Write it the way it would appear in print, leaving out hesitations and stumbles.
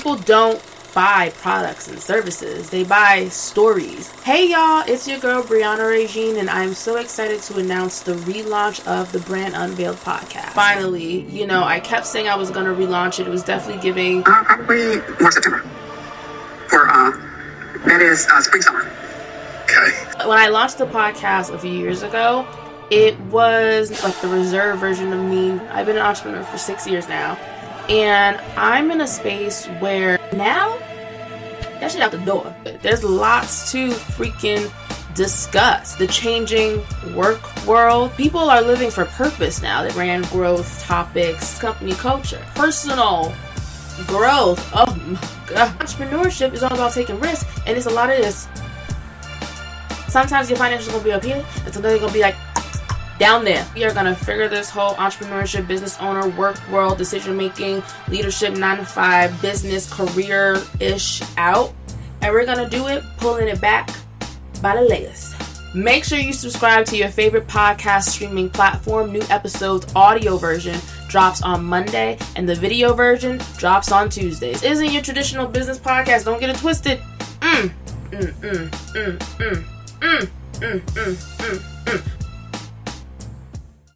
people don't buy products and services. They buy stories. Hey y'all, it's your girl Brianna Regine, and I'm so excited to announce the relaunch of the Brand Unveiled podcast. Finally, I kept saying I was going to relaunch it. It was definitely giving... probably more September. That is spring, summer. Okay. When I launched the podcast a few years ago, it was like the reserve version of me. I've been an entrepreneur for 6 years now. And I'm in a space where now, that shit out the door. There's lots to freaking discuss. The changing work world. People are living for purpose now. The brand growth topics, company culture, personal growth. Oh my God. Entrepreneurship is all about taking risks. And it's a lot of this. Sometimes your financials are going to be up here. And sometimes they're going to be like down there. We are going to figure this whole entrepreneurship, business owner, work world, decision making, leadership, 9-to-5, business, career-ish out. And we're going to do it pulling it back by the layers. Make sure you subscribe to your favorite podcast streaming platform. New episodes, audio version, drops on Monday, and the video version drops on Tuesdays. Isn't your traditional business podcast. Don't get it twisted.